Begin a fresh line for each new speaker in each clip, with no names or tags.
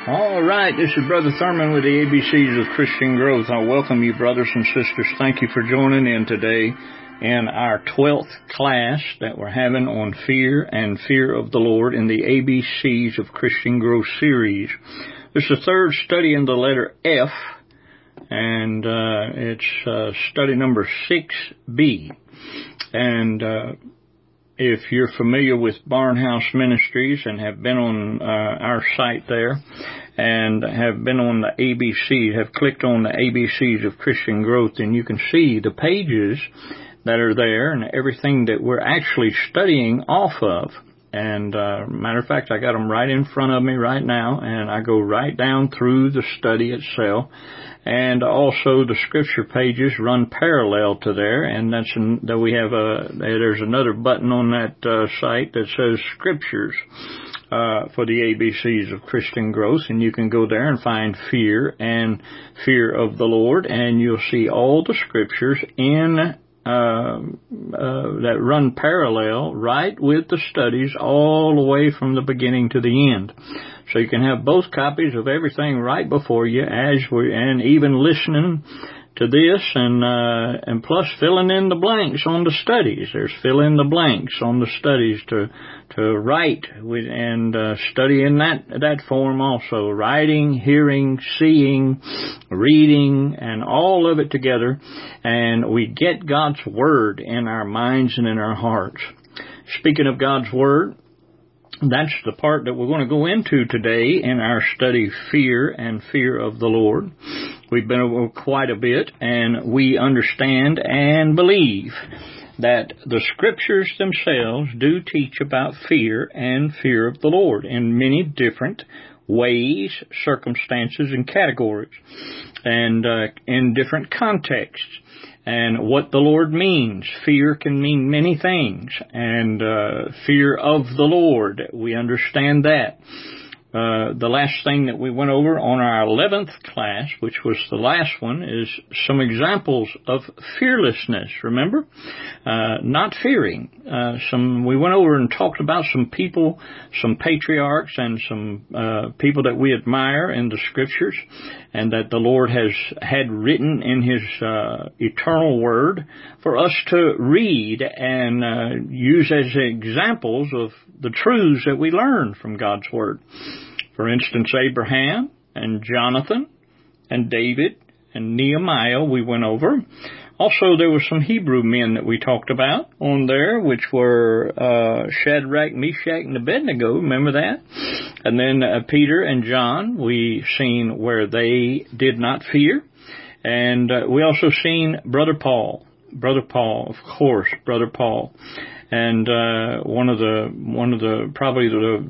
All right, this is Brother Thurman with the ABCs of Christian Growth. I welcome you, brothers and sisters. Thank you for joining in today in our 12th class that we're having on fear and fear of the Lord in the ABCs of Christian Growth series. This is the third study in the letter F, and it's study number 6B. And if you're familiar with Barnhouse Ministries and have been on our site there and have been on the ABC, have clicked on the ABCs of Christian Growth, then you can see the pages that are there and everything that we're actually studying off of. And matter of fact, I got them right in front of me right now, and I go right down through the study itself. And also the scripture pages run parallel to there, and that we have there's another button on that site that says scriptures for the ABCs of Christian Growth, and you can go there and find fear and fear of the Lord, and you'll see all the scriptures in that run parallel right with the studies all the way from the beginning to the end. So you can have both copies of everything right before you and even listening to this and plus filling in the blanks on the studies. There's fill in the blanks on the studies to write with and study in that form also. Writing, hearing, seeing, reading, and all of it together. And we get God's Word in our minds and in our hearts. Speaking of God's Word, that's the part that we're going to go into today in our study, Fear and Fear of the Lord. We've been over quite a bit, and we understand and believe that the Scriptures themselves do teach about fear and fear of the Lord in many different ways, circumstances, and categories, and in different contexts. And what the Lord means. Fear can mean many things. And fear of the Lord, we understand that. The last thing that we went over on our 11th class, which was the last one, is some examples of fearlessness, remember? Not fearing. We went over and talked about some people, some patriarchs and some people that we admire in the Scriptures and that the Lord has had written in His eternal Word for us to read and use as examples of the truths that we learn from God's Word. For instance, Abraham and Jonathan and David and Nehemiah we went over. Also, there were some Hebrew men that we talked about on there, which were Shadrach, Meshach, and Abednego. Remember that? And then Peter and John, we seen where they did not fear. And we also seen Brother Paul, of course, Brother Paul. And one of the probably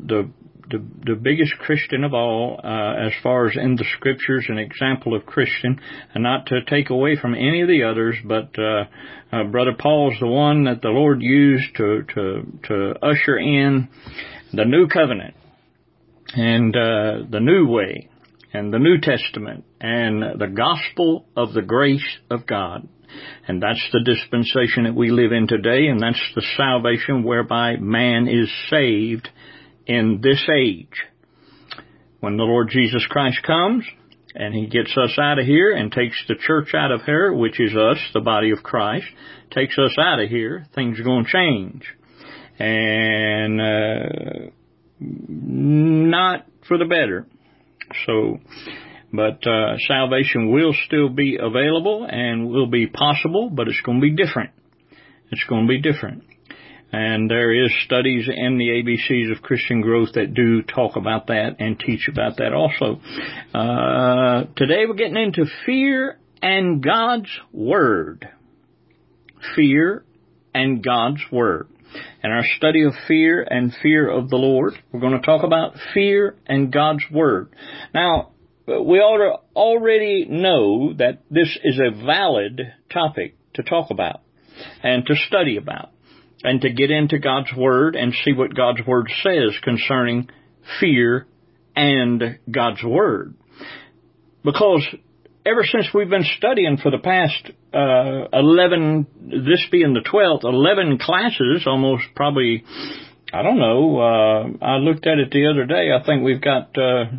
the biggest Christian of all, as far as in the Scriptures, an example of Christian, and not to take away from any of the others, but Brother Paul's the one that the Lord used to usher in the new covenant and the new way and the New Testament and the gospel of the grace of God. And that's the dispensation that we live in today, and that's the salvation whereby man is saved in this age. When the Lord Jesus Christ comes and He gets us out of here and takes the church out of here, which is us, the body of Christ, takes us out of here, things are going to change. And not for the better. But salvation will still be available and will be possible, but it's going to be different. It's going to be different. And there is studies in the ABCs of Christian Growth that do talk about that and teach about that also. Today we're getting into fear and God's Word. Fear and God's Word. In our study of fear and fear of the Lord, we're going to talk about fear and God's Word. Now, we ought to already know that this is a valid topic to talk about and to study about, and to get into God's Word and see what God's Word says concerning fear and God's Word. Because ever since we've been studying for the past 11, this being the 12th, 11 classes, almost probably, I don't know, I looked at it the other day, I think we've got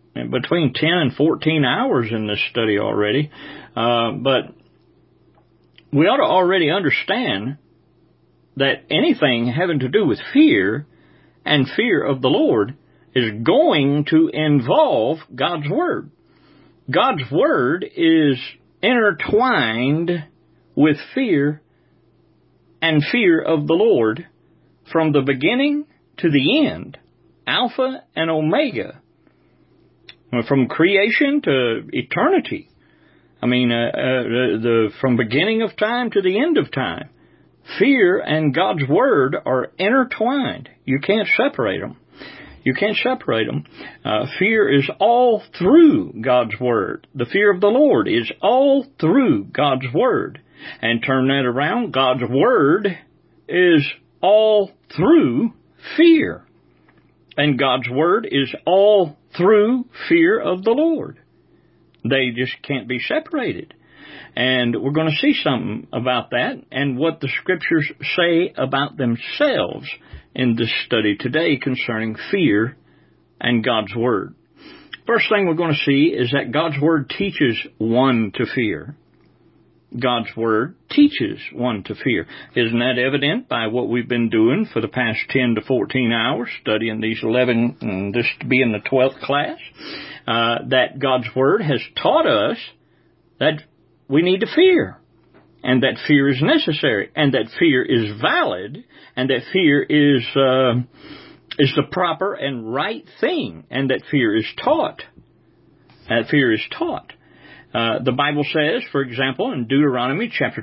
between 10 and 14 hours in this study already. But we ought to already understand that anything having to do with fear and fear of the Lord is going to involve God's Word. God's Word is intertwined with fear and fear of the Lord from the beginning to the end, Alpha and Omega, from creation to eternity. I mean, from beginning of time to the end of time. Fear and God's Word are intertwined. You can't separate them. You can't separate them. Fear is all through God's Word. The fear of the Lord is all through God's Word. And turn that around, God's Word is all through fear. And God's Word is all through fear of the Lord. They just can't be separated. And we're going to see something about that and what the Scriptures say about themselves in this study today concerning fear and God's Word. First thing we're going to see is that God's Word teaches one to fear. God's Word teaches one to fear. Isn't that evident by what we've been doing for the past 10 to 14 hours, studying these 11, this to be in the 12th class, that God's Word has taught us that we need to fear, and that fear is necessary, and that fear is valid, and that fear is the proper and right thing, and that fear is taught. That fear is taught. The Bible says, for example, in Deuteronomy chapter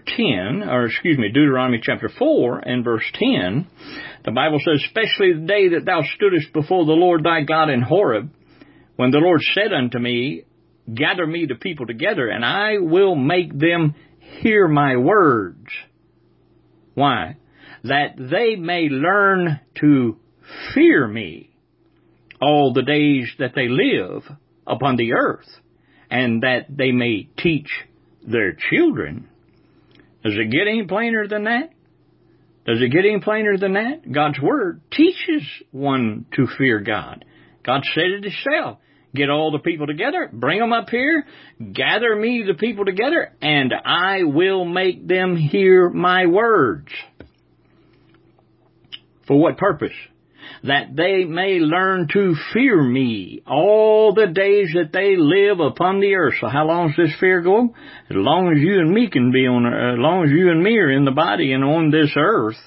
4 and verse 10, the Bible says, especially the day that thou stoodest before the Lord thy God in Horeb, when the Lord said unto me, gather me the people together, and I will make them hear my words. Why? That they may learn to fear me all the days that they live upon the earth, and that they may teach their children. Does it get any plainer than that? Does it get any plainer than that? God's Word teaches one to fear God. God said it Himself. Get all the people together, bring them up here, gather me the people together, and I will make them hear my words. For what purpose? That they may learn to fear me all the days that they live upon the earth. So how long does this fear go? As long as you and me can be on, as long as you and me are in the body and on this earth,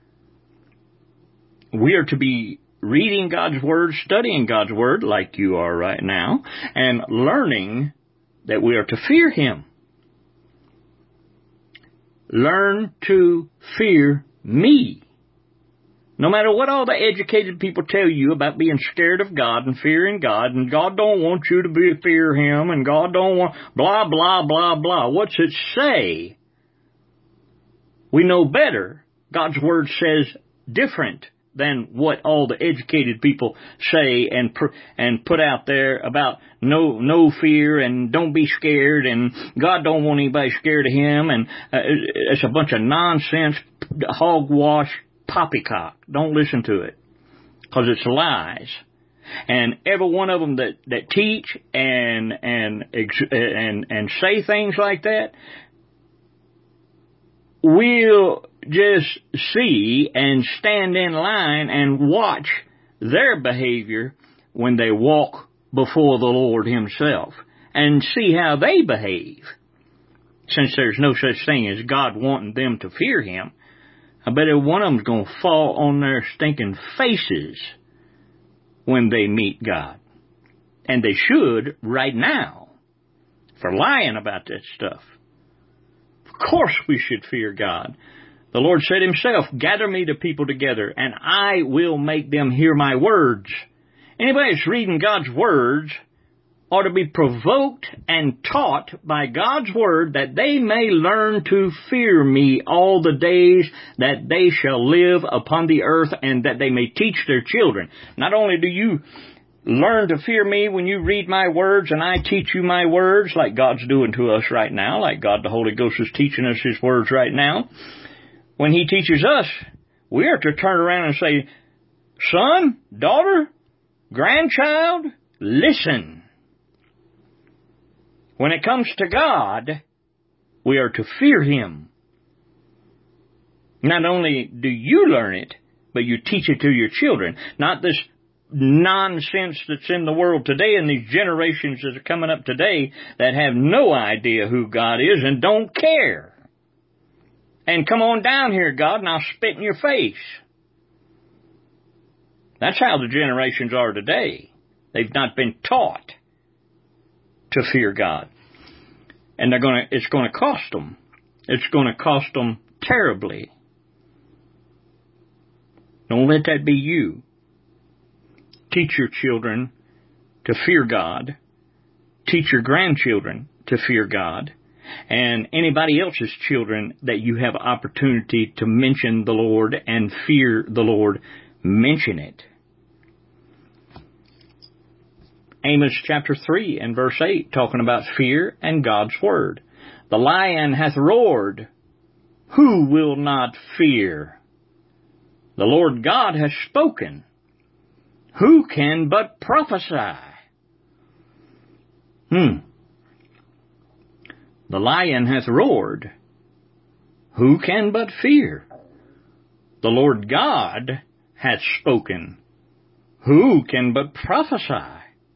we are to be reading God's Word, studying God's Word like you are right now, and learning that we are to fear Him. Learn to fear me. No matter what all the educated people tell you about being scared of God and fearing God, and God don't want you to fear Him, and God don't want blah, blah, blah, blah. What's it say? We know better. God's Word says different than what all the educated people say and put out there about no fear and don't be scared and God don't want anybody scared of Him, and it's a bunch of nonsense, hogwash, poppycock. Don't listen to it, because it's lies. And every one of them that teach and say things like that, we'll just see and stand in line and watch their behavior when they walk before the Lord Himself and see how they behave. Since there's no such thing as God wanting them to fear Him, I bet one of them's going to fall on their stinking faces when they meet God. And they should right now for lying about that stuff. Of course we should fear God. The Lord said Himself, gather me the people together, and I will make them hear my words. Anybody that's reading God's words ought to be provoked and taught by God's Word, that they may learn to fear me all the days that they shall live upon the earth, and that they may teach their children. Not only do you learn to fear me when you read my words and I teach you my words, like God's doing to us right now, like God the Holy Ghost is teaching us His words right now. When He teaches us, we are to turn around and say, son, daughter, grandchild, listen. When it comes to God, we are to fear Him. Not only do you learn it, but you teach it to your children. Not this nonsense that's in the world today and these generations that are coming up today that have no idea who God is and don't care. And come on down here, God, and I'll spit in your face. That's how the generations are today. They've not been taught to fear God. And it's going to cost them. It's going to cost them terribly. Don't let that be you. Teach your children to fear God. Teach your grandchildren to fear God. And anybody else's children that you have opportunity to mention the Lord and fear the Lord, mention it. Amos chapter 3 and verse 8, talking about fear and God's Word. The lion hath roared. Who will not fear? The Lord God hath spoken. Who can but prophesy? The lion hath roared. Who can but fear? The Lord God hath spoken. Who can but prophesy?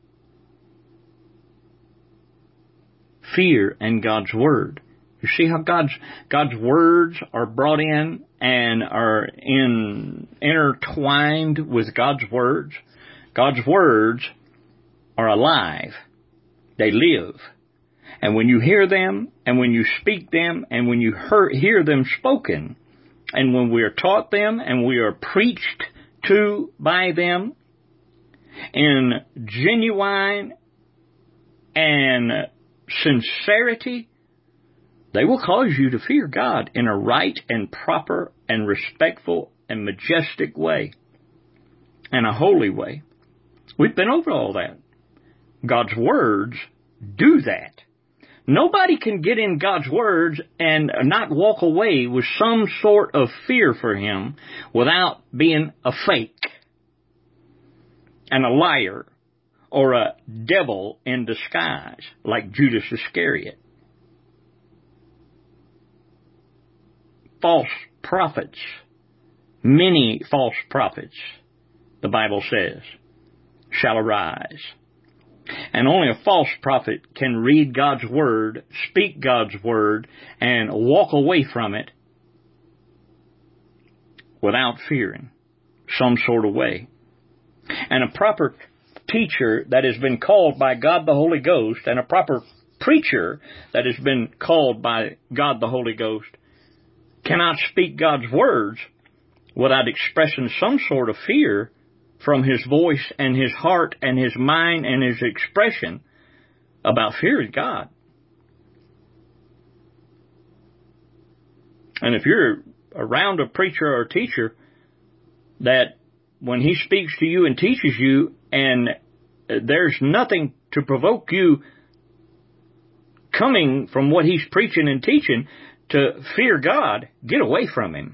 Fear and God's Word. You see how God's words are brought in and are intertwined with God's words? God's words are alive. They live. And when you hear them, and when you speak them, and when you hear them spoken, and when we are taught them, and we are preached to by them, in genuine and sincerity, they will cause you to fear God in a right and proper and respectful and majestic way, and a holy way. We've been over all that. God's words do that. Nobody can get in God's words and not walk away with some sort of fear for Him without being a fake and a liar or a devil in disguise like Judas Iscariot. False prophets, many false prophets, the Bible says, shall arise. And only a false prophet can read God's Word, speak God's Word, and walk away from it without fearing some sort of way. And a proper teacher that has been called by God the Holy Ghost, and a proper preacher that has been called by God the Holy Ghost, cannot speak God's words without expressing some sort of fear from his voice and his heart and his mind and his expression about fearing God. And if you're around a preacher or a teacher that when he speaks to you and teaches you and there's nothing to provoke you coming from what he's preaching and teaching to fear God, get away from him.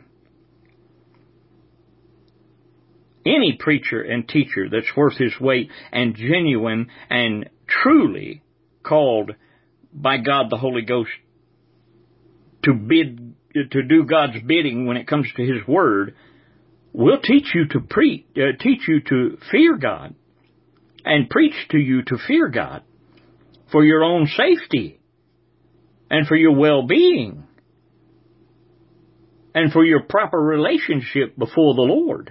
Any preacher and teacher that's worth his weight and genuine and truly called by God the Holy Ghost to do God's bidding when it comes to His Word will teach you to fear God and preach to you to fear God for your own safety and for your well-being and for your proper relationship before the Lord.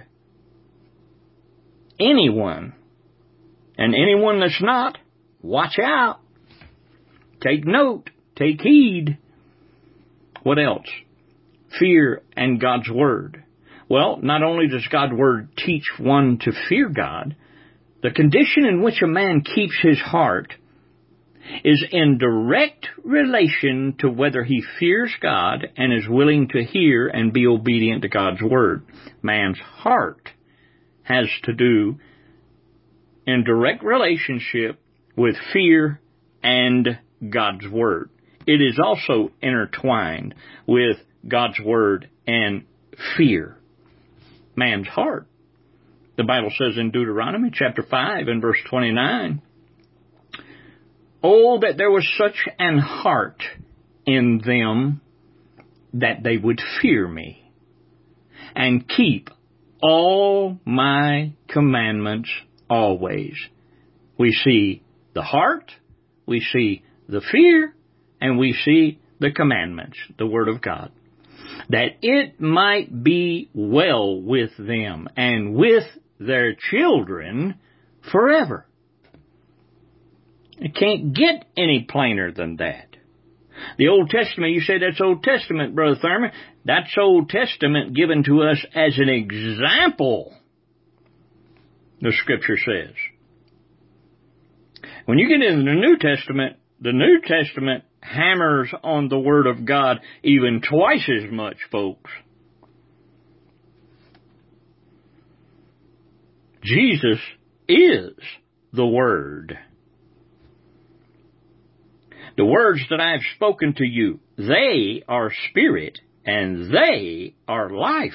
Anyone, and anyone that's not, watch out. Take note. Take heed. What else? Fear and God's Word. Well, not only does God's Word teach one to fear God, the condition in which a man keeps his heart is in direct relation to whether he fears God and is willing to hear and be obedient to God's Word. Man's heart has to do in direct relationship with fear and God's Word. It is also intertwined with God's Word and fear. Man's heart. The Bible says in Deuteronomy chapter 5 and verse 29, Oh, that there was such an heart in them that they would fear me and keep all my commandments always. We see the heart, we see the fear, and we see the commandments, the Word of God. That it might be well with them and with their children forever. It can't get any plainer than that. The Old Testament, you say that's Old Testament, Brother Thurman. That's Old Testament given to us as an example, the Scripture says. When you get into the New Testament hammers on the Word of God even twice as much, folks. Jesus is the Word. The words that I have spoken to you, they are spirit and they are life.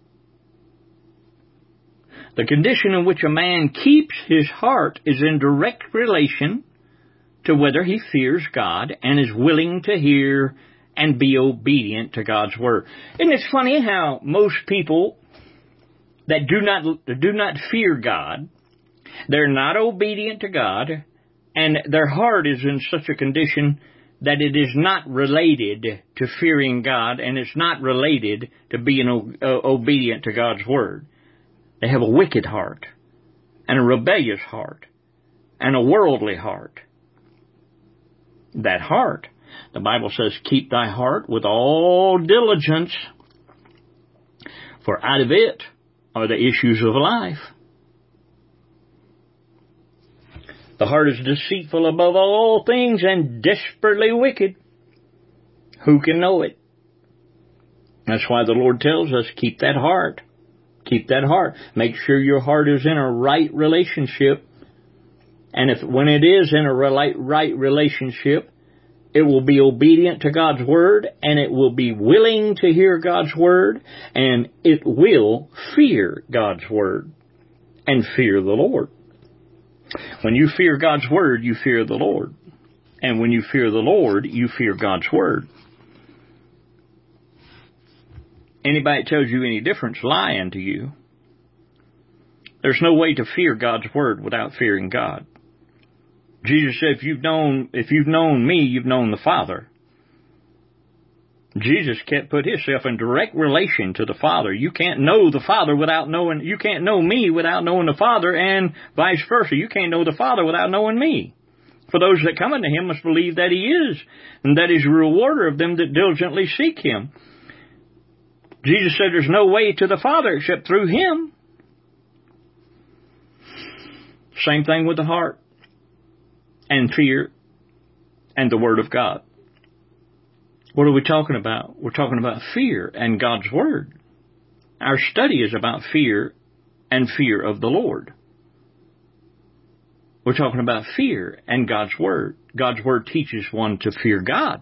The condition in which a man keeps his heart is in direct relation to whether he fears God and is willing to hear and be obedient to God's Word. Isn't it funny how most people that do not fear God, they're not obedient to God, and their heart is in such a condition that it is not related to fearing God, and it's not related to being obedient to God's Word. They have a wicked heart, and a rebellious heart, and a worldly heart. That heart, the Bible says, keep thy heart with all diligence, for out of it are the issues of life. The heart is deceitful above all things and desperately wicked. Who can know it? That's why the Lord tells us, keep that heart. Keep that heart. Make sure your heart is in a right relationship. And when it is in a right relationship, it will be obedient to God's Word, and it will be willing to hear God's Word, and it will fear God's Word and fear the Lord. When you fear God's Word, you fear the Lord. And when you fear the Lord, you fear God's Word. Anybody that tells you any difference, lying to you. There's no way to fear God's Word without fearing God. Jesus said, if you've known me, you've known the Father. Jesus put himself in direct relation to the Father. You can't know the Father you can't know me without knowing the Father, and vice versa. You can't know the Father without knowing me. For those that come unto him must believe that he is, and that he's a rewarder of them that diligently seek him. Jesus said there's no way to the Father except through him. Same thing with the heart and fear and the Word of God. What are we talking about? We're talking about fear and God's Word. Our study is about fear and fear of the Lord. We're talking about fear and God's Word. God's Word teaches one to fear God.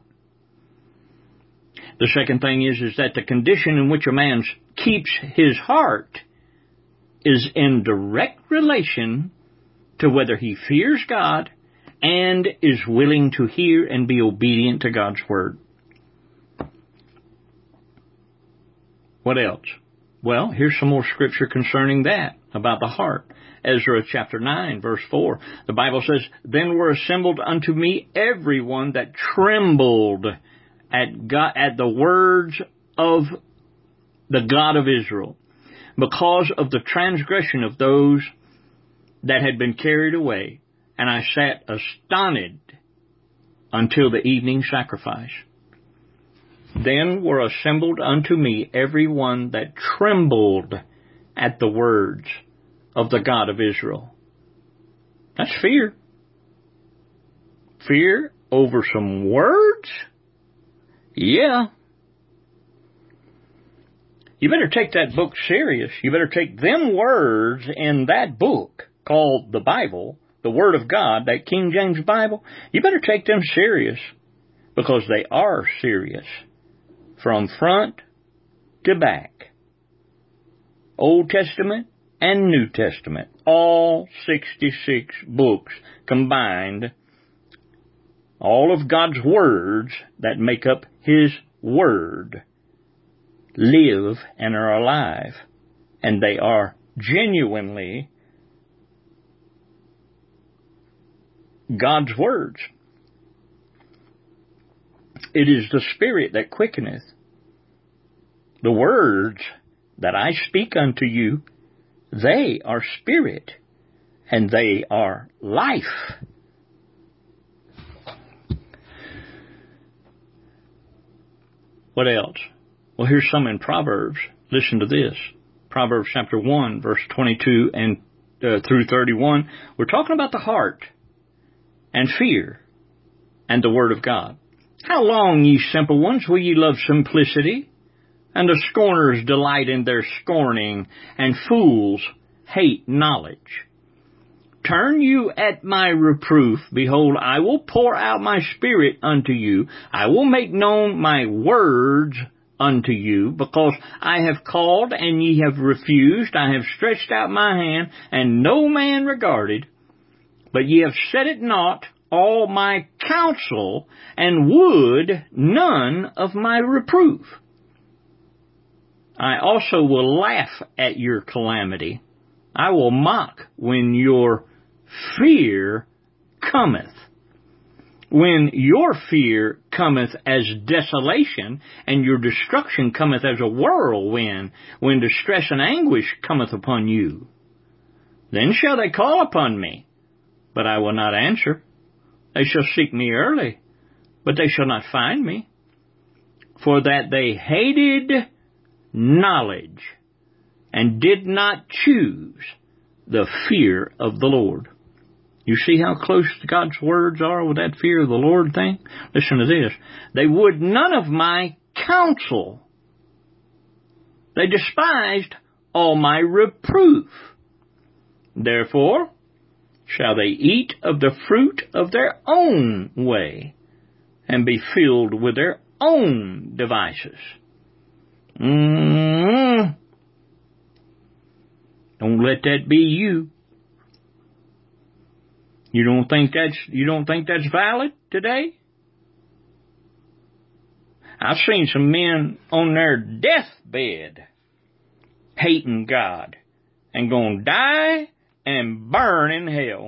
The second thing is that the condition in which a man keeps his heart is in direct relation to whether he fears God and is willing to hear and be obedient to God's Word. What else? Well, here's some more scripture concerning that, about the heart. Ezra chapter 9, verse 4. The Bible says, Then were assembled unto me everyone that trembled at the words of the God of Israel, because of the transgression of those that had been carried away. And I sat astonished until the evening sacrifice. Then were assembled unto me every one that trembled at the words of the God of Israel. That's fear. Fear over some words? Yeah. You better take that book serious. You better take them words in that book called the Bible, the Word of God, that King James Bible. You better take them serious, because they are serious. From front to back. Old Testament and New Testament. All 66 books combined All of God's words that make up His Word live and are alive, and they are genuinely God's words. It is the Spirit that quickeneth. The words that I speak unto you, they are spirit, and they are life. What else? Well, here's some in Proverbs. Listen to this. Proverbs chapter 1, verse 22 and through 31. We're talking about the heart and fear and the Word of God. How long, ye simple ones, will ye love simplicity? And the scorners delight in their scorning, and fools hate knowledge. Turn you at my reproof. Behold, I will pour out my Spirit unto you. I will make known my words unto you, because I have called, and ye have refused. I have stretched out my hand, and no man regarded. But ye have set at naught all my counsel, and would none of my reproof. I also will laugh at your calamity. I will mock when your fear cometh. When your fear cometh as desolation, and your destruction cometh as a whirlwind, when distress and anguish cometh upon you. Then shall they call upon me, but I will not answer. They shall seek me early, but they shall not find me. For that they hated knowledge, and did not choose the fear of the Lord. You see how close God's words are with that fear of the Lord thing? Listen to this. They would none of my counsel. They despised all my reproof. Therefore shall they eat of the fruit of their own way, and be filled with their own devices. Don't let that be you. You don't think that's valid today? I've seen some men on their deathbed hating God and gonna die and burn in hell,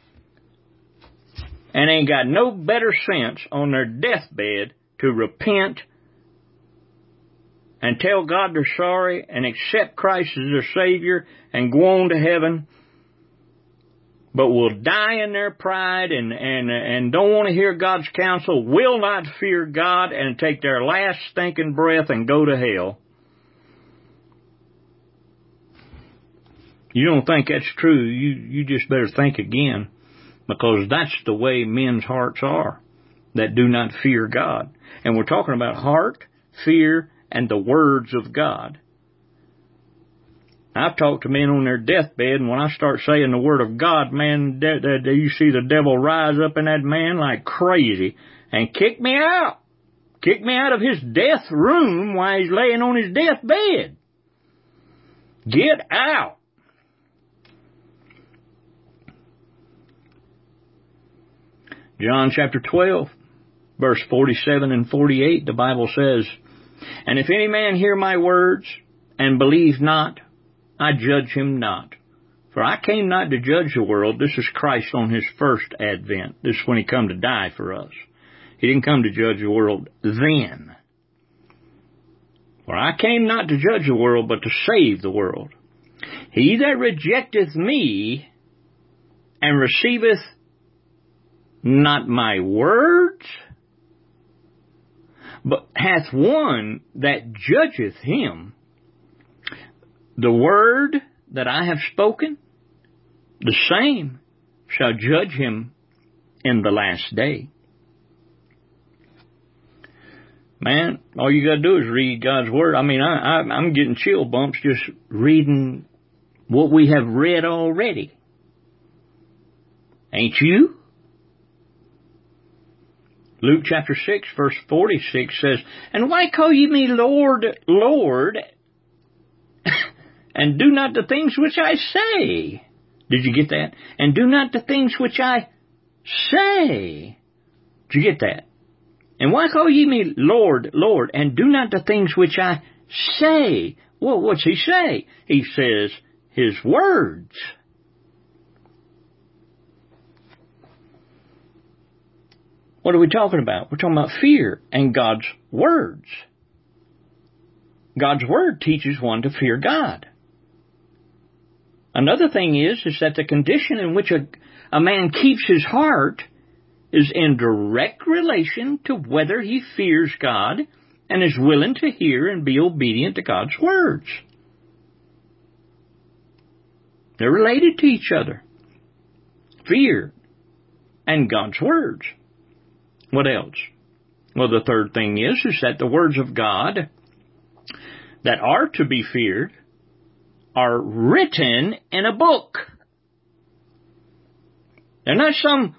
and ain't got no better sense on their deathbed to repent and tell God they're sorry and accept Christ as their Savior and go on to heaven, but will die in their pride and don't want to hear God's counsel, will not fear God, and take their last stinking breath and go to hell. You don't think that's true, you just better think again, because that's the way men's hearts are that do not fear God. And we're talking about heart, fear, and the words of God. I've talked to men on their deathbed, and when I start saying the word of God, man, you see the devil rise up in that man like crazy and kick me out. Kick me out of his death room while he's laying on his deathbed. Get out. John chapter 12, verse 47 and 48, the Bible says, And if any man hear my words and believe not, I judge him not. For I came not to judge the world. This is Christ on his first advent. This is when he come to die for us. He didn't come to judge the world then. For I came not to judge the world, but to save the world. He that rejecteth me and receiveth not my words, but hath one that judgeth him, the word that I have spoken, the same shall judge him in the last day. Man, all you got to do is read God's word. I mean, I'm getting chill bumps just reading what we have read already. Ain't you? Luke chapter 6, verse 46 says, And why call ye me Lord, Lord, and do not the things which I say? Did you get that? And do not the things which I say. Did you get that? And why call ye me Lord, Lord, and do not the things which I say? Well, what's he say? He says his words. What are we talking about? We're talking about fear and God's words. God's word teaches one to fear God. Another thing is that the condition in which a man keeps his heart is in direct relation to whether he fears God and is willing to hear and be obedient to God's words. They're related to each other. Fear and God's words. What else? Well, the third thing is that the words of God that are to be feared are written in a book. They're not some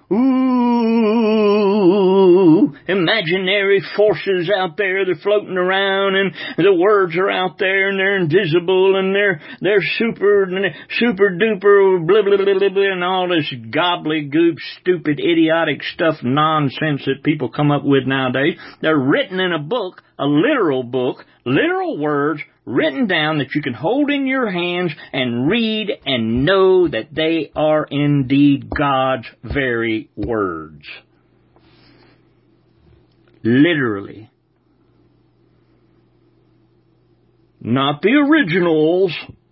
imaginary forces out there that are floating around, and the words are out there and they're invisible and they're super duper blah blah blah blah blah and all this gobbledygook, stupid, idiotic stuff, nonsense that people come up with nowadays. They're written in a book, a literal book, literal words written down that you can hold in your hands and read and know that they are indeed God's very words. Literally. Not the originals.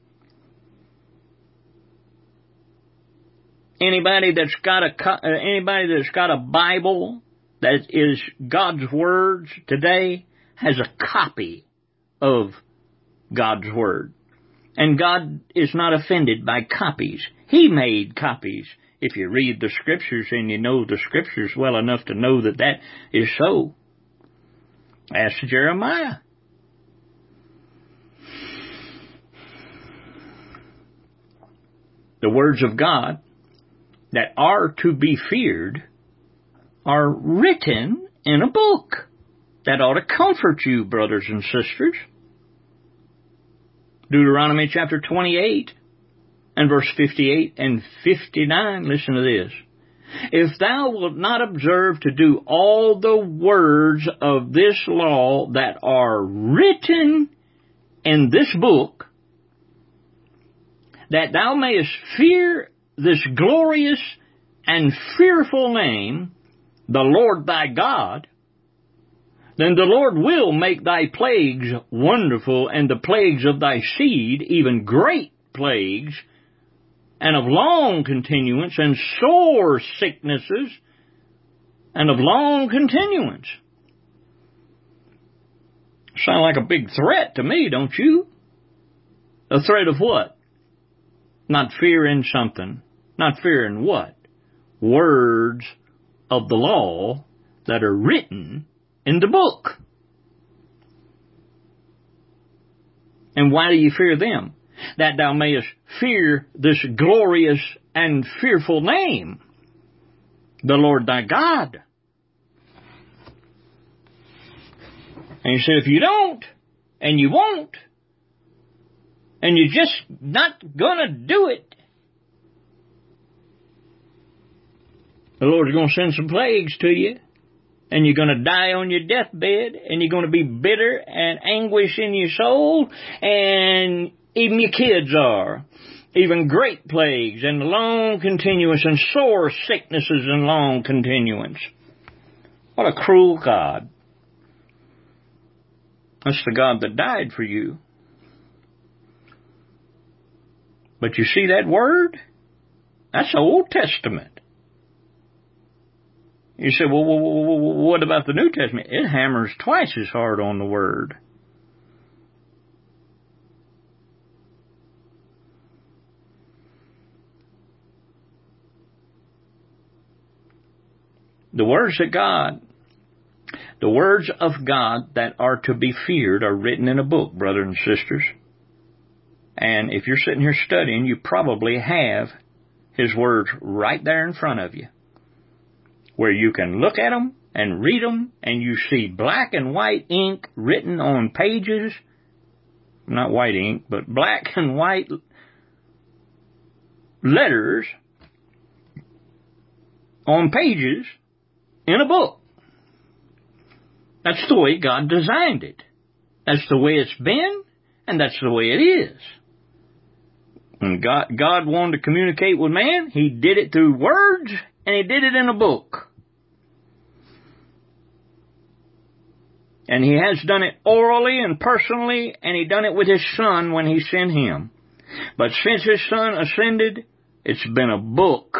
Anybody that's got a Bible that is God's words today has a copy of God's word. And God is not offended by copies. He made copies. If you read the Scriptures and you know the Scriptures well enough to know that that is so. Ask Jeremiah. The words of God that are to be feared are written in a book. That ought to comfort you, brothers and sisters. Deuteronomy chapter 28 and verse 58 and 59, listen to this. If thou wilt not observe to do all the words of this law that are written in this book, that thou mayest fear this glorious and fearful name, the Lord thy God, then the Lord will make thy plagues wonderful, and the plagues of thy seed, even great plagues, and of long continuance, and sore sicknesses, and of long continuance. Sound like a big threat to me, don't you? A threat of what? Not fearing something. Not fearing what? Words of the law that are written in the book. And why do you fear them? That thou mayest fear this glorious and fearful name, the Lord thy God. And he said, if you don't, and you won't, and you're just not gonna do it, the Lord's gonna send some plagues to you. And you're going to die on your deathbed, and you're going to be bitter and anguish in your soul, and even your kids are. Even great plagues and long continuance and sore sicknesses and long continuance. What a cruel God. That's the God that died for you. But you see that word? That's the Old Testament. You say, well, what about the New Testament? It hammers twice as hard on the Word. The words of God that are to be feared are written in a book, brothers and sisters. And if you're sitting here studying, you probably have His words right there in front of you, where you can look at them and read them, and you see black and white ink written on pages, not white ink, but black and white letters on pages in a book. That's the way God designed it. That's the way it's been, and that's the way it is. When God wanted to communicate with man, He did it through words, and He did it in a book. And He has done it orally and personally, and He done it with His Son when He sent Him. But since His Son ascended, it's been a book.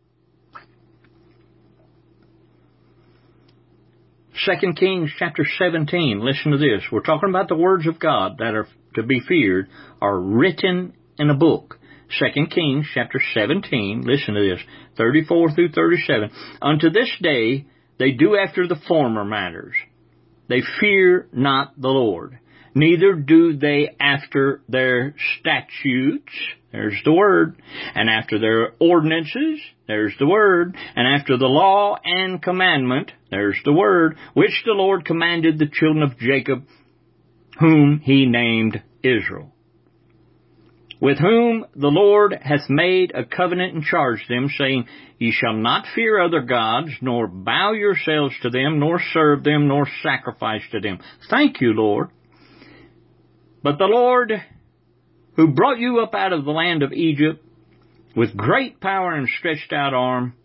2 Kings chapter 17, listen to this. We're talking about the words of God that are to be feared are written in a book. 2 Kings chapter 17, listen to this, 34 through 37. Unto this day they do after the former matters. They fear not the Lord, neither do they after their statutes, there's the word, and after their ordinances, there's the word, and after the law and commandment, there's the word, which the Lord commanded the children of Jacob, whom He named Israel, with whom the Lord hath made a covenant and charged them, saying, Ye shall not fear other gods, nor bow yourselves to them, nor serve them, nor sacrifice to them. Thank you, Lord. But the Lord, who brought you up out of the land of Egypt, with great power and stretched out arm,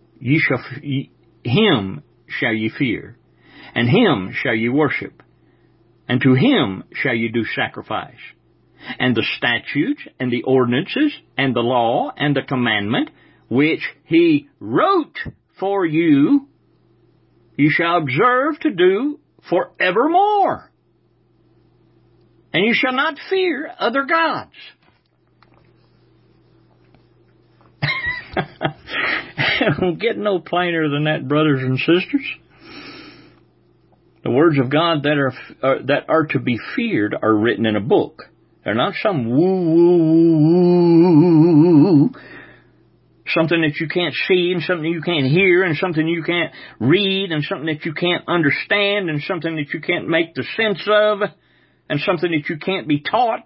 Him shall ye fear, and Him shall ye worship, and to Him shall ye do sacrifice. And the statutes, and the ordinances, and the law, and the commandment, which He wrote for you, you shall observe to do forevermore. And you shall not fear other gods. It don't get no plainer than that, brothers and sisters. The words of God that are to be feared are written in a book. They're not some woo, something that you can't see, and something you can't hear, and something you can't read, and something that you can't understand, and something that you can't make the sense of, and something that you can't be taught.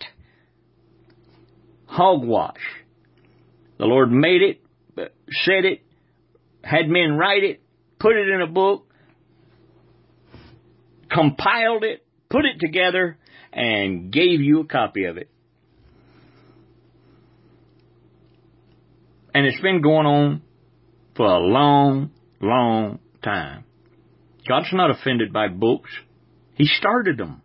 Hogwash. The Lord made it, said it, had men write it, put it in a book, compiled it, put it together, and gave you a copy of it. And it's been going on for a long, long time. God's not offended by books. He started them.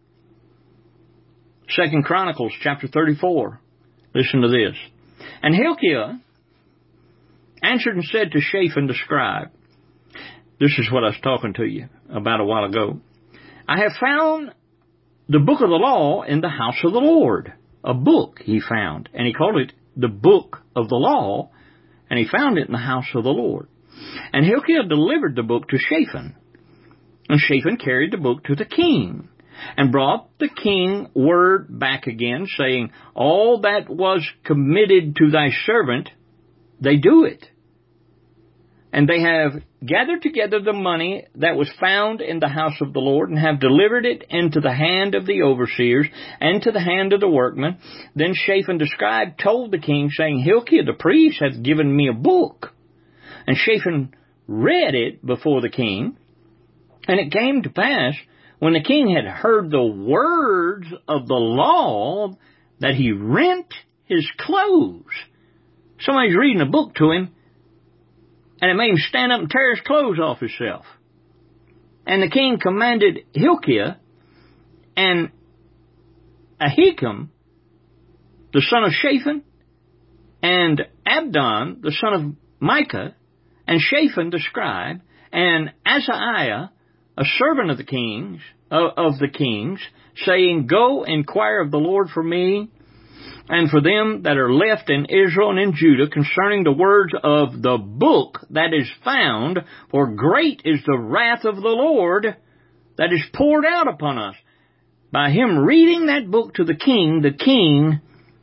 2 Chronicles chapter 34. Listen to this. And Hilkiah answered and said to Shaphan the scribe, this is what I was talking to you about a while ago. I have found the book of the law in the house of the Lord. A book he found, and he called it the book of the law, and he found it in the house of the Lord. And Hilkiah delivered the book to Shaphan, and Shaphan carried the book to the king, and brought the king word back again, saying, all that was committed to thy servant, they do it. And they have gathered together the money that was found in the house of the Lord, and have delivered it into the hand of the overseers, and to the hand of the workmen. Then Shaphan the scribe told the king, saying, Hilkiah the priest hath given me a book. And Shaphan read it before the king. And it came to pass, when the king had heard the words of the law, that he rent his clothes. Somebody's reading a book to him, and it made him stand up and tear his clothes off himself. And the king commanded Hilkiah and Ahikam, the son of Shaphan, and Abdon, the son of Micah, and Shaphan the scribe, and Asaiah, a servant of the kings, saying, go inquire of the Lord for me, and for them that are left in Israel and in Judah, concerning the words of the book that is found, for great is the wrath of the Lord that is poured out upon us. By him reading that book to the king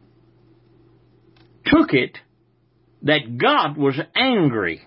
took it that God was angry.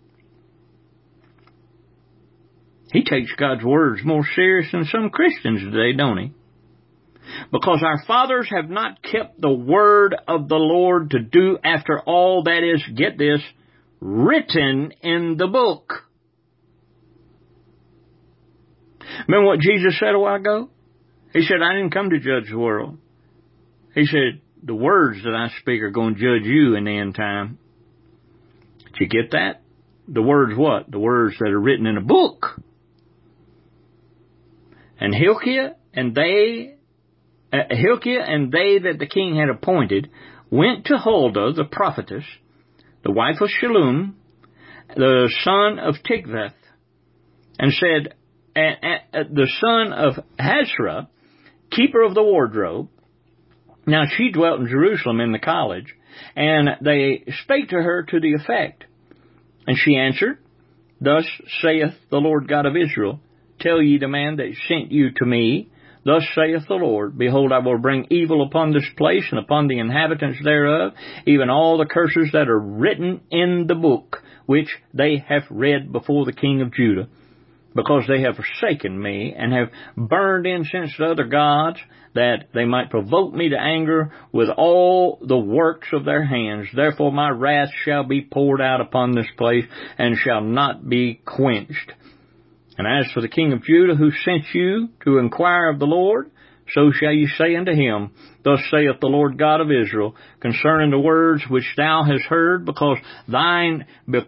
He takes God's words more serious than some Christians today, don't he? Because our fathers have not kept the word of the Lord to do after all that is, get this, written in the book. Remember what Jesus said a while ago? He said, I didn't come to judge the world. He said, the words that I speak are going to judge you in the end time. Did you get that? The words what? The words that are written in a book. And Hilkiah and they that the king had appointed went to Huldah, the prophetess, the wife of Shallum, the son of Tikvath, and said, the son of Hasra, keeper of the wardrobe. Now she dwelt in Jerusalem in the college, and they spake to her to the effect. And she answered, Thus saith the Lord God of Israel, Tell ye the man that sent you to me, Thus saith the Lord, Behold, I will bring evil upon this place and upon the inhabitants thereof, even all the curses that are written in the book, which they have read before the king of Judah, because they have forsaken me, and have burned incense to other gods, that they might provoke me to anger with all the works of their hands. Therefore my wrath shall be poured out upon this place, and shall not be quenched. And as for the king of Judah, who sent you to inquire of the Lord, so shall you say unto him, Thus saith the Lord God of Israel, concerning the words which thou hast heard, because thine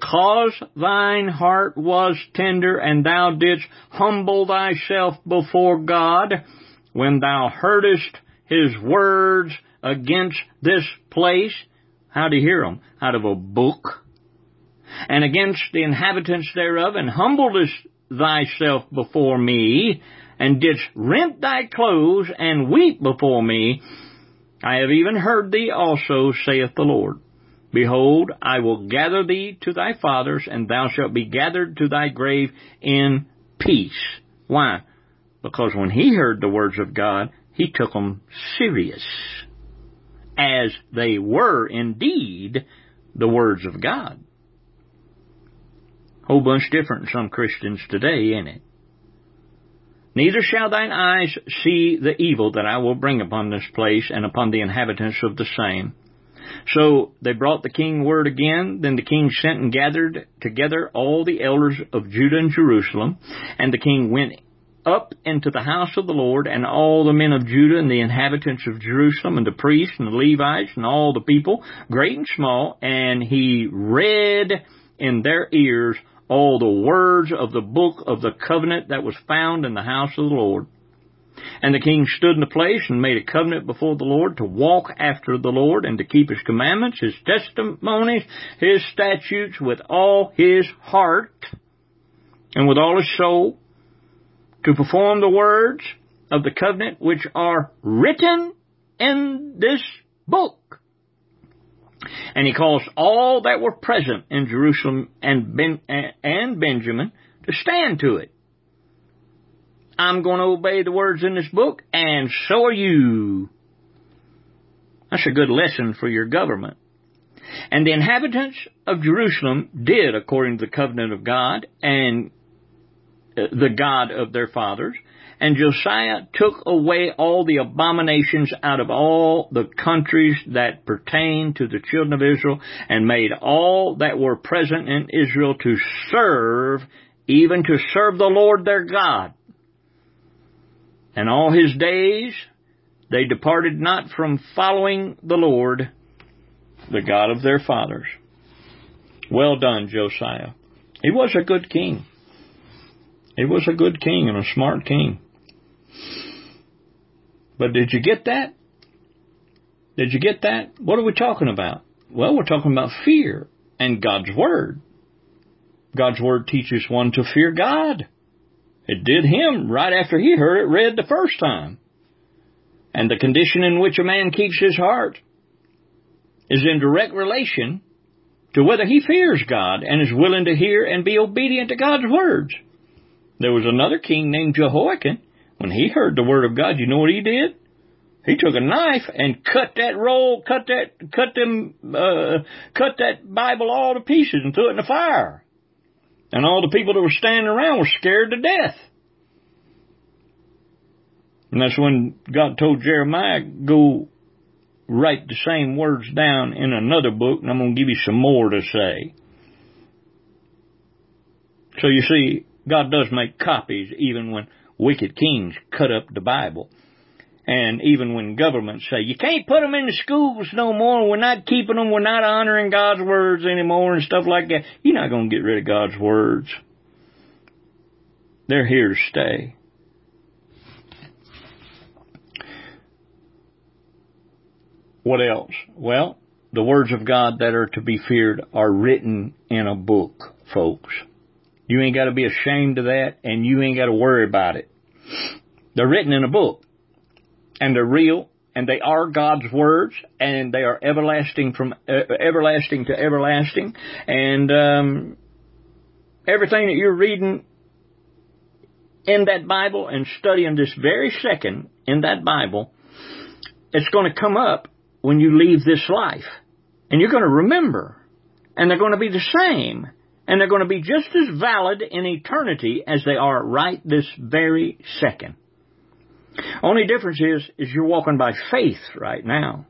heart was tender, and thou didst humble thyself before God, when thou heardest his words against this place. How do you hear them? Out of a book. And against the inhabitants thereof, and humbledest thyself before me, and didst rent thy clothes, and weep before me, I have even heard thee also, saith the Lord. Behold, I will gather thee to thy fathers, and thou shalt be gathered to thy grave in peace. Why? Because when he heard the words of God, he took them serious, as they were indeed the words of God. Whole bunch different than some Christians today, ain't it? Neither shall thine eyes see the evil that I will bring upon this place, and upon the inhabitants of the same. So they brought the king word again. Then the king sent and gathered together all the elders of Judah and Jerusalem. And the king went up into the house of the Lord, and all the men of Judah and the inhabitants of Jerusalem, and the priests and the Levites and all the people, great and small, and he read in their ears all the words of the book of the covenant that was found in the house of the Lord. And the king stood in the place and made a covenant before the Lord to walk after the Lord, and to keep his commandments, his testimonies, his statutes with all his heart and with all his soul, to perform the words of the covenant which are written in this book. And he caused all that were present in Jerusalem and Benjamin to stand to it. I'm going to obey the words in this book, and so are you. That's a good lesson for your government. And the inhabitants of Jerusalem did according to the covenant of God, and the God of their fathers. And Josiah took away all the abominations out of all the countries that pertain to the children of Israel, and made all that were present in Israel to serve, even to serve the Lord their God. And all his days they departed not from following the Lord, the God of their fathers. Well done, Josiah. He was a good king. He was a good king and a smart king. But did you get that? Did you get that? What are we talking about? Well, we're talking about fear and God's Word. God's Word teaches one to fear God. It did him right after he heard it read the first time. And the condition in which a man keeps his heart is in direct relation to whether he fears God and is willing to hear and be obedient to God's words. There was another king named Jehoiakim. When he heard the word of God, you know what he did? He took a knife and cut that Bible all to pieces and threw it in the fire. And all the people that were standing around were scared to death. And that's when God told Jeremiah, go write the same words down in another book, and I'm going to give you some more to say. So you see, God does make copies even wicked kings cut up the Bible. And even when governments say, you can't put them in the schools no more, we're not keeping them, we're not honoring God's words anymore and stuff like that, you're not going to get rid of God's words. They're here to stay. What else? Well, the words of God that are to be feared are written in a book, folks. You ain't got to be ashamed of that, and you ain't got to worry about it. They're written in a book. And they're real, and they are God's words, and they are everlasting from everlasting to everlasting. And everything that you're reading in that Bible and studying this very second in that Bible, it's going to come up when you leave this life. And you're going to remember. And they're going to be the same. And they're going to be just as valid in eternity as they are right this very second. Only difference is you're walking by faith right now,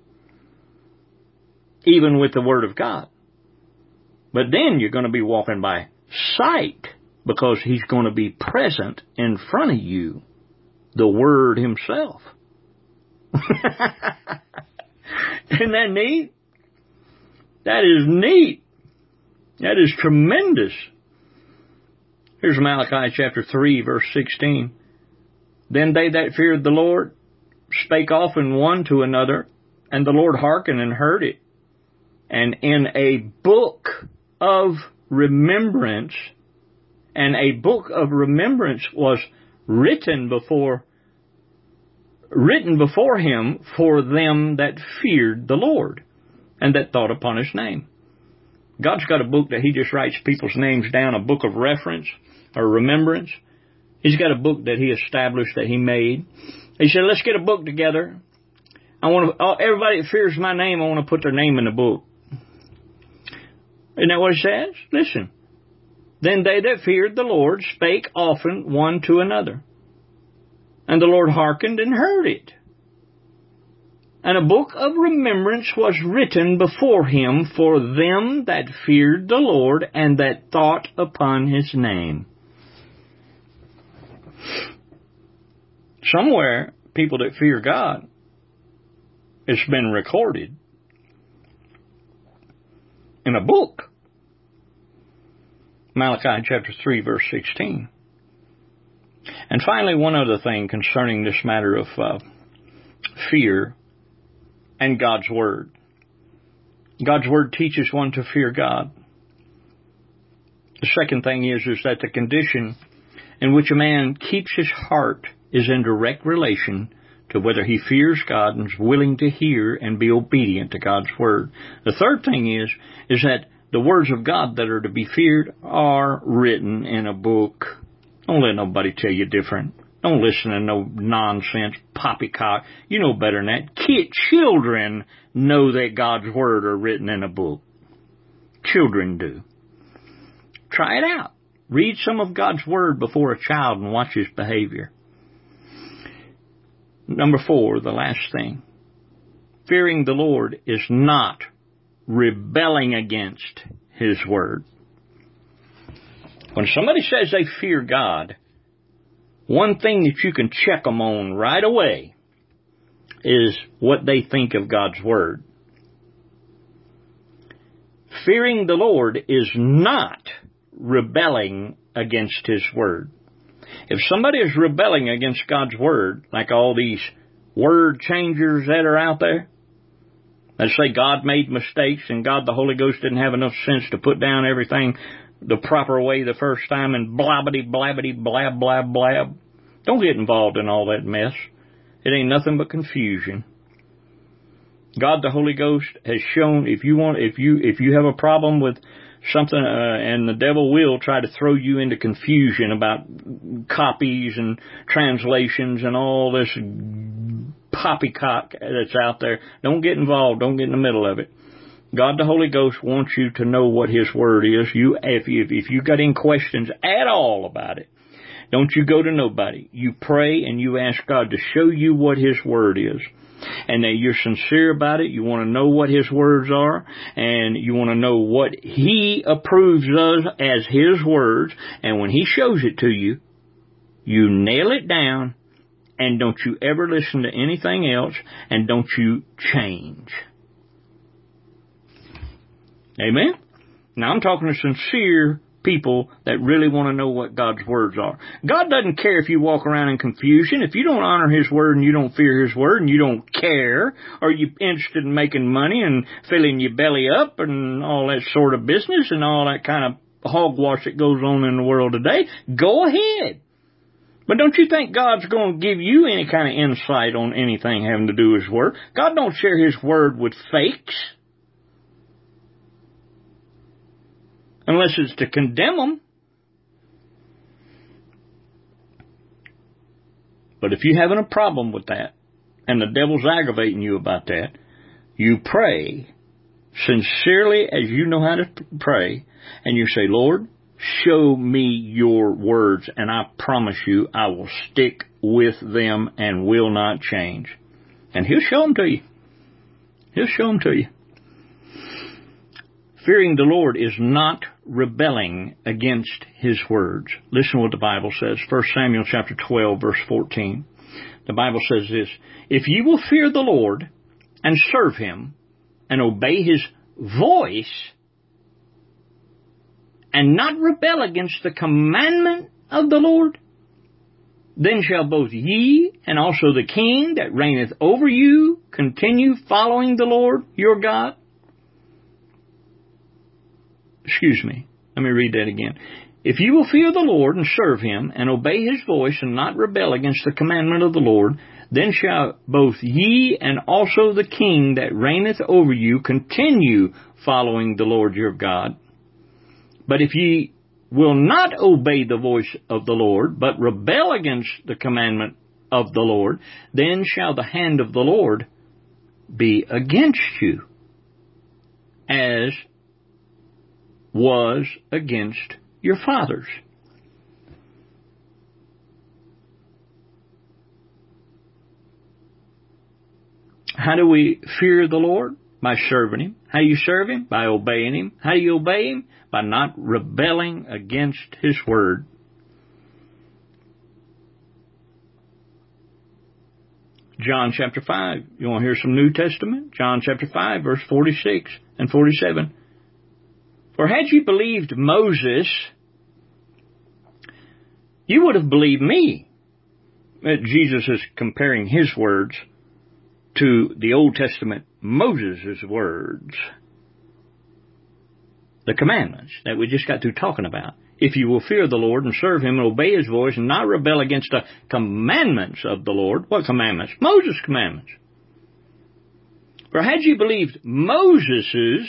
even with the Word of God. But then you're going to be walking by sight, because He's going to be present in front of you, the Word Himself. Isn't that neat? That is neat. That is tremendous. Here's Malachi chapter 3, verse 16. Then they that feared the Lord spake often one to another, and the Lord hearkened and heard it. And in a book of remembrance, and a book of remembrance was written before him for them that feared the Lord, and that thought upon His name. God's got a book that He just writes people's names down, a book of reference or remembrance. He's got a book that He established, that He made. He said, let's get a book together. Everybody that fears my name, I want to put their name in the book. Isn't that what it says? Listen. Then they that feared the Lord spake often one to another. And the Lord hearkened and heard it. And a book of remembrance was written before Him for them that feared the Lord and that thought upon His name. Somewhere, people that fear God, it's been recorded in a book. Malachi chapter 3, verse 16. And finally, one other thing concerning this matter of fear and God's Word. God's Word teaches one to fear God. The second thing is that the condition in which a man keeps his heart is in direct relation to whether he fears God and is willing to hear and be obedient to God's Word. The third thing is that the words of God that are to be feared are written in a book. Don't let nobody tell you different. Don't listen to no nonsense, poppycock. You know better than that. Children know that God's Word are written in a book. Children do. Try it out. Read some of God's Word before a child and watch his behavior. Number 4, the last thing. Fearing the Lord is not rebelling against His Word. When somebody says they fear God, one thing that you can check them on right away is what they think of God's Word. Fearing the Lord is not rebelling against His Word. If somebody is rebelling against God's Word, like all these word changers that are out there, that say God made mistakes and God the Holy Ghost didn't have enough sense to put down everything the proper way the first time and blabbity, blabbity, blab, blab, blab. Don't get involved in all that mess. It ain't nothing but confusion. God the Holy Ghost has shown if you have a problem with something, and the devil will try to throw you into confusion about copies and translations and all this poppycock that's out there. Don't get involved. Don't get in the middle of it. God the Holy Ghost wants you to know what His Word is. If you got any questions at all about it, don't you go to nobody. You pray and you ask God to show you what His Word is. And that you're sincere about it. You want to know what His words are. And you want to know what He approves of as His words. And when He shows it to you, You nail it down, and don't you ever listen to anything else, and don't you change. Amen? Now I'm talking to sincere people that really want to know what God's words are. God doesn't care if you walk around in confusion. If you don't honor His word and you don't fear His word and you don't care, or you're interested in making money and filling your belly up and all that sort of business and all that kind of hogwash that goes on in the world today, go ahead. But don't you think God's going to give you any kind of insight on anything having to do with His word? God don't share His word with fakes. Unless it's to condemn them. But if you're having a problem with that, and the devil's aggravating you about that, you pray sincerely as you know how to pray, and you say, Lord, show me your words, and I promise you I will stick with them and will not change. And He'll show them to you. He'll show them to you. Fearing the Lord is not rebelling against His words. Listen to what the Bible says. 1 Samuel chapter 12, verse 14. The Bible says this, if you will fear the Lord and serve Him and obey His voice and not rebel against the commandment of the Lord, then shall both ye and also the king that reigneth over you continue following the Lord your God. Excuse me. Let me read that again. If you will fear the Lord and serve Him and obey His voice and not rebel against the commandment of the Lord, then shall both ye and also the king that reigneth over you continue following the Lord your God. But if ye will not obey the voice of the Lord, but rebel against the commandment of the Lord, then shall the hand of the Lord be against you, as was against your fathers. How do we fear the Lord? By serving Him. How do you serve Him? By obeying Him. How do you obey Him? By not rebelling against His word. John chapter 5. You want to hear some New Testament? John chapter 5, verse 46 and 47. For had you believed Moses, you would have believed me. Jesus is comparing His words to the Old Testament Moses' words. The commandments that we just got through talking about. If you will fear the Lord and serve Him and obey His voice and not rebel against the commandments of the Lord. What commandments? Moses' commandments. For had you believed Moses's,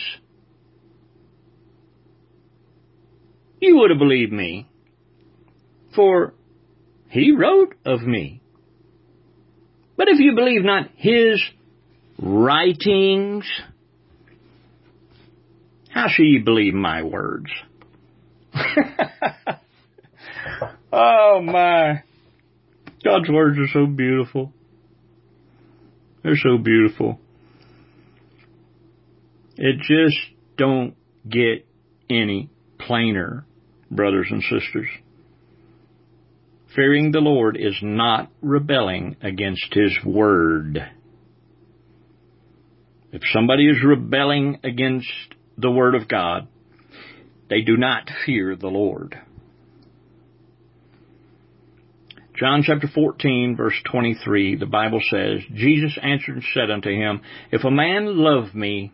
you would have believed me, for he wrote of me. But if you believe not his writings, how shall you believe my words? Oh my. God's words are so beautiful. They're so beautiful. It just don't get any plainer, brothers and sisters. Fearing the Lord is not rebelling against His word. If somebody is rebelling against the word of God, they do not fear the Lord. John chapter 14, verse 23, the Bible says, Jesus answered and said unto him, If a man love me,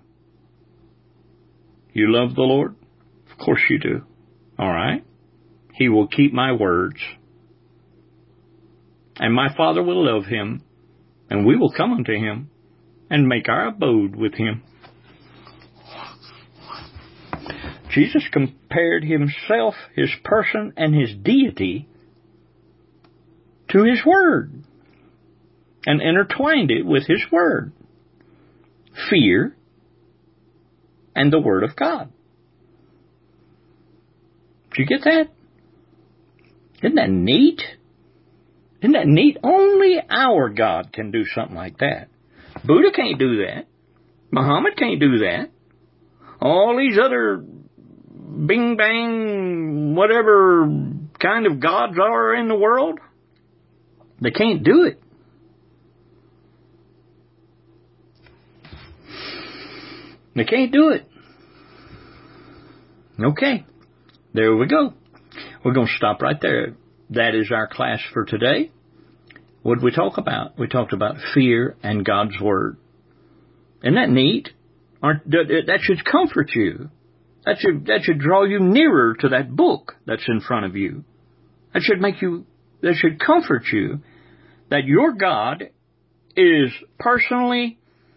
you love the Lord? Of course you do. All right. He will keep my words. And my Father will love him, and we will come unto him and make our abode with him. Jesus compared Himself, His person, and His deity to His Word and intertwined it with His Word. Fear and the Word of God. Did you get that? Isn't that neat? Isn't that neat? Only our God can do something like that. Buddha can't do that. Muhammad can't do that. All these other bing bang, whatever kind of gods are in the world, They can't do it. They can't do it. Okay. There we go. We're going to stop right there. That is our class for today. What did we talk about? We talked about fear and God's Word. Isn't that neat? That should comfort you. That should draw you nearer to that book that's in front of you. That should comfort you that your God is personally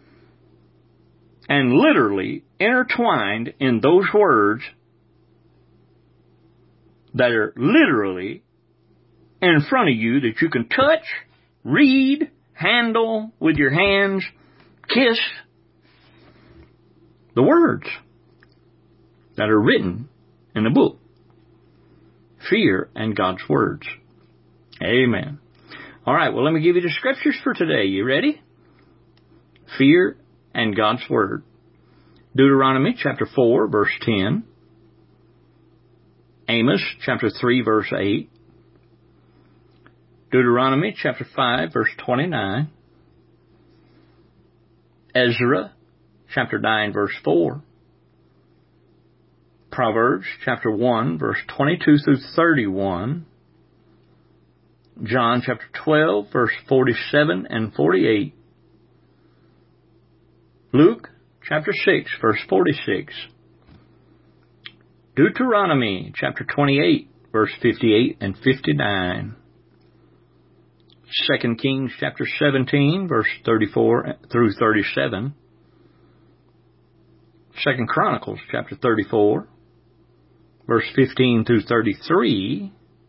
and literally intertwined in those words that are literally in front of you, that you can touch, read, handle with your hands, kiss. The words that are written in the book. Fear and God's words. Amen. All right, well, let me give you the scriptures for today. You ready? Fear and God's Word. Deuteronomy chapter 4, verse 10. Amos chapter 3, verse 8. Deuteronomy chapter 5, verse 29. Ezra chapter 9, verse 4. Proverbs chapter 1, verse 22 through 31. John chapter 12, verse 47 and 48. Luke chapter 6, verse 46. Deuteronomy chapter 28, verse 58 and 59. 2 Kings chapter 17, verse 34 through 37. 2 Chronicles chapter 34, verse 15 through 33.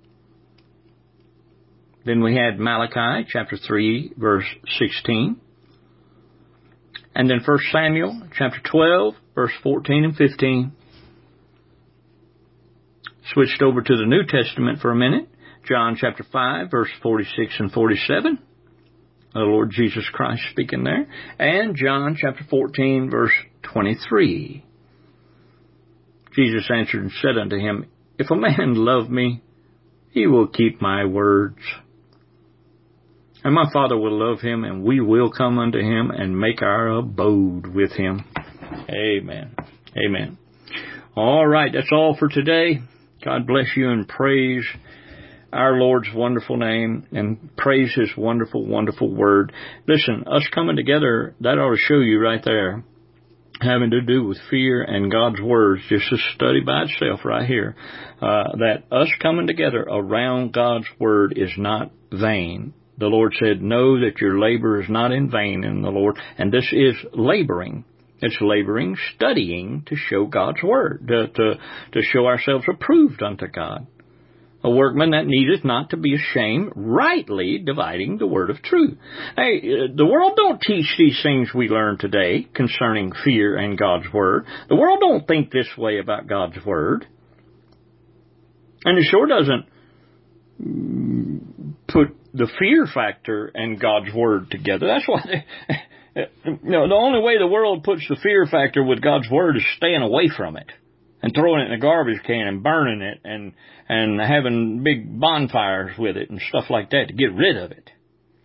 Then we had Malachi chapter 3, verse 16. And then 1 Samuel chapter 12, verse 14 and 15. Switched over to the New Testament for a minute. John chapter 5, verse 46 and 47. The Lord Jesus Christ speaking there. And John chapter 14, verse 23. Jesus answered and said unto him, If a man love me, he will keep my words. And my Father will love him, and we will come unto him and make our abode with him. Amen. Amen. All right, that's all for today. God bless you, and praise our Lord's wonderful name, and praise His wonderful, wonderful word. Listen, us coming together, that ought to show you right there, having to do with fear and God's words, just a study by itself right here, that us coming together around God's word is not vain. The Lord said, know that your labor is not in vain in the Lord. And this is laboring. It's laboring, studying to show God's word, to show ourselves approved unto God. A workman that needeth not to be ashamed, rightly dividing the word of truth. Hey, the world don't teach these things we learn today concerning fear and God's word. The world don't think this way about God's word. And it sure doesn't put the fear factor and God's word together. That's why the only way the world puts the fear factor with God's word is staying away from it and throwing it in a garbage can and burning it and having big bonfires with it and stuff like that to get rid of it.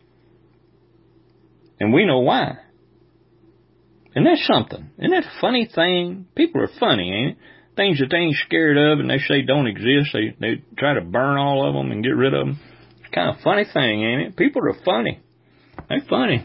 And we know why. And that's something. Isn't that a funny thing? People are funny, ain't it? Things that they ain't scared of and they say don't exist, they try to burn all of them and get rid of them. It's kind of a funny thing, ain't it? People are funny. They're funny.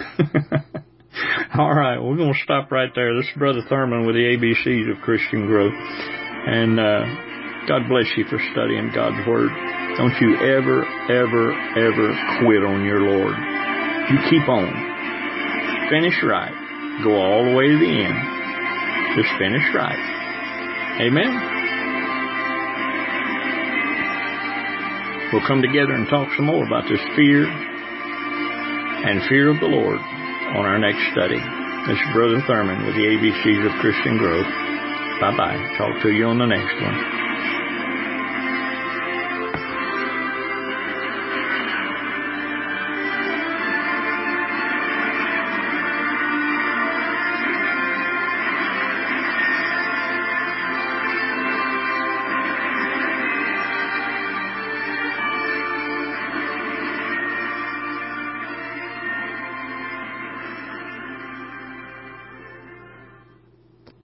All right, we're going to stop right there. This is Brother Thurman with the ABCs of Christian Growth. And God bless you for studying God's Word. Don't you ever, ever, ever quit on your Lord. You keep on. Finish right. Go all the way to the end. Just finish right. Amen? We'll come together and talk some more about this fear and fear of the Lord on our next study. This is Brother Thurman with the ABCs of Christian Growth. Bye-bye. Talk to you on the next one.